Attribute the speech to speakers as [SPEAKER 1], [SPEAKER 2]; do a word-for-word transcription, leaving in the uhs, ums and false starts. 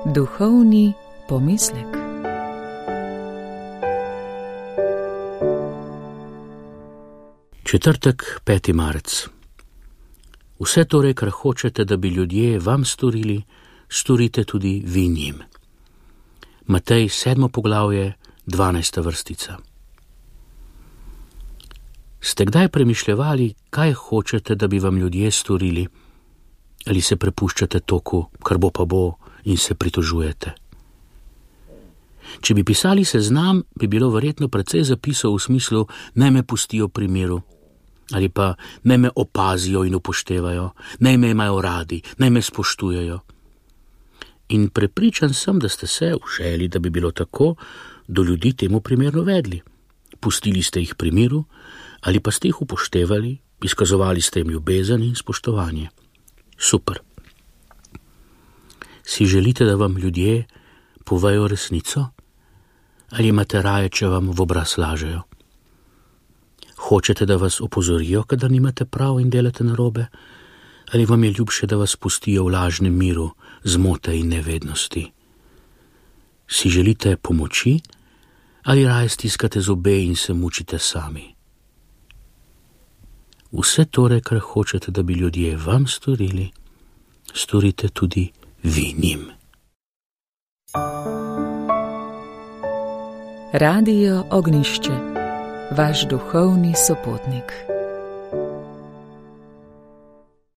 [SPEAKER 1] Duhovni pomislek.
[SPEAKER 2] Četrtek, peti marec. Vse torej, kar hočete, da bi ljudje vam storili, storite tudi vi njim. Matej, sedmo poglavje, dvanajsta vrstica. Ste kdaj premišljevali, kaj hočete, da bi vam ljudje storili? Ali se prepuščate toku, kar bo pa bo, in se pritožujete? Če bi pisali seznam, bi bilo verjetno precej zapisov v smislu naj me pustijo pri miru, ali pa naj me opazijo in upoštevajo, naj me imajo radi, naj me spoštujejo. In prepričan sem, da ste se v želji, da bi bilo tako, do ljudi temu primerno vedli. Pustili ste jih pri miru, ali pa ste jih upoštevali, izkazovali ste jim ljubezen in spoštovanje. Super. Si želite, da vam ljudje povejo resnico? Ali imate raje, če vam v obraz lažejo? Hočete, da vas opozorijo, kadar nimate prav in delate narobe? Ali vam je ljubše, da vas pustijo v lažnem miru, zmote in nevednosti? Si želite pomoči? Ali raje stiskate zobe in se mučite sami? Vse torej, kar hočete, da bi ljudje vam storili, storite tudi vi njim.
[SPEAKER 1] Radio Ognjišče, vaš duhovni sopotnik.